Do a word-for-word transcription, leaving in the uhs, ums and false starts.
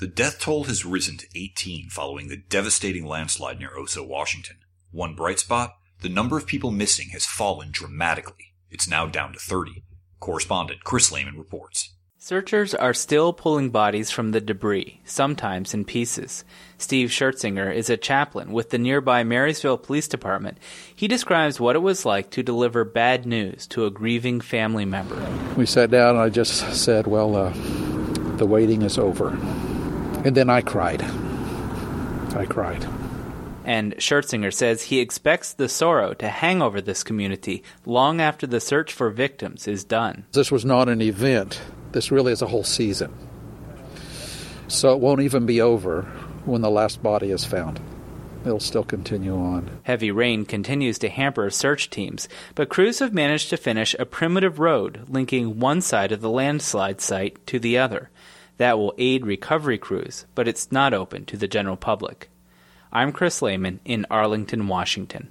The death toll has risen to eighteen following the devastating landslide near Oso, Washington. One bright spot, the number of people missing has fallen dramatically. It's now down to thirty. Correspondent Chris Lehman reports. Searchers are still pulling bodies from the debris, sometimes in pieces. Steve Schertzinger is a chaplain with the nearby Marysville Police Department. He describes what it was like to deliver bad news to a grieving family member. We sat down and I just said, well, uh, the waiting is over. And then I cried. I cried. And Schertzinger says he expects the sorrow to hang over this community long after the search for victims is done. This was not an event. This really is a whole season. So it won't even be over when the last body is found. It'll still continue on. Heavy rain continues to hamper search teams, but crews have managed to finish a primitive road linking one side of the landslide site to the other. That will aid recovery crews, but it's not open to the general public. I'm Chris Lehman in Arlington, Washington.